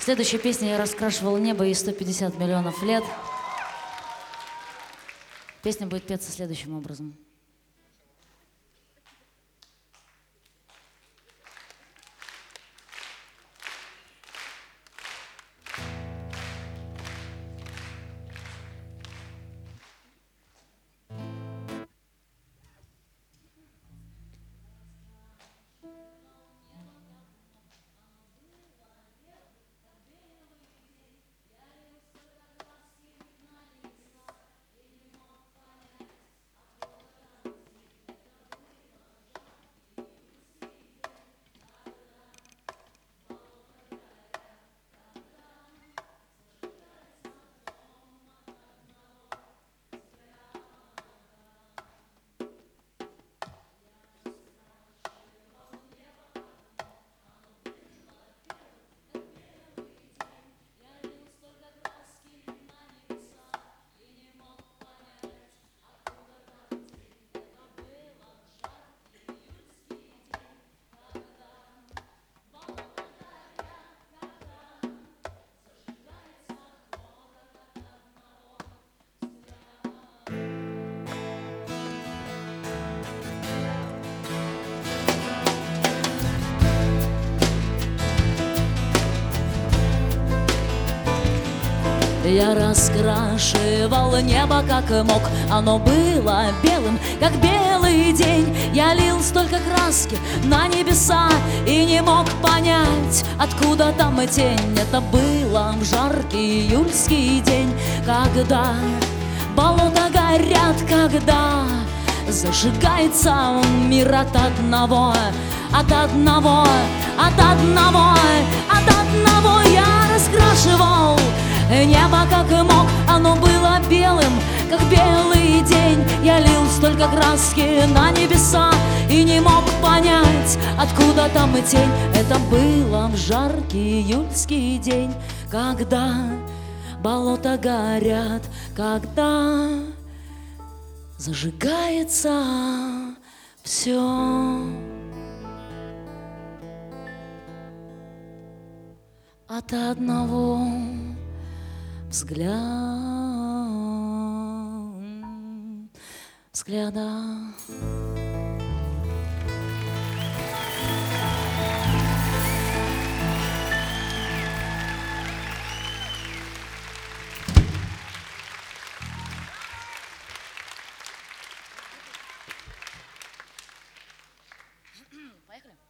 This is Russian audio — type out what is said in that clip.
Следующая песня «Я раскрашивал небо и 150 миллионов лет». Песня будет петься следующим образом. Я раскрашивал небо как мог, оно было белым, как белый день. Я лил столько краски на небеса и не мог понять, откуда там тень. Это было в жаркий июльский день, когда болота горят, когда зажигается мир от одного, от одного, от одного, от одного. Я раскрашивал небо как мог, оно было белым, как белый день. Я лил столько краски на небеса и не мог понять, откуда там и тень. Это было в жаркий июльский день, когда болота горят, когда зажигается все от одного взгляда.